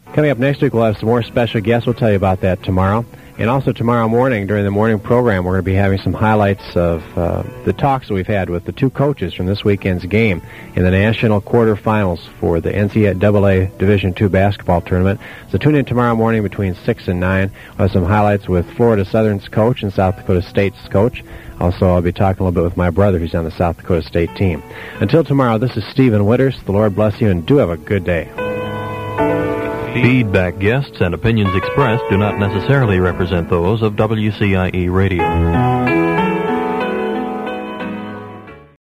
Coming up next week, we'll have some more special guests. We'll tell you about that tomorrow. And also tomorrow morning, during the morning program, we're going to be having some highlights of the talks that we've had with the two coaches from this weekend's game in the national quarterfinals for the NCAA Division II basketball tournament. So tune in tomorrow morning between 6 and 9. We'll have some highlights with Florida Southern's coach and South Dakota State's coach. Also, I'll be talking a little bit with my brother who's on the South Dakota State team. Until tomorrow, this is Stephen Winters. The Lord bless you, and do have a good day. Feedback, guests, and opinions expressed do not necessarily represent those of WCIE Radio.